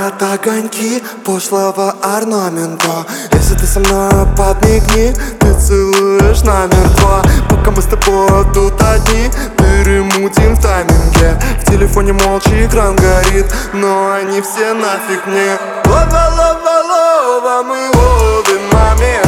горят огоньки пошлого орнамента. Если ты со мной, подмигни, ты целуешь намертво. Пока мы с тобой тут одни, перемутим в тайминге. В телефоне молча экран горит, но они все нафиг мне. Лова, лова, лова, мы ловим момент.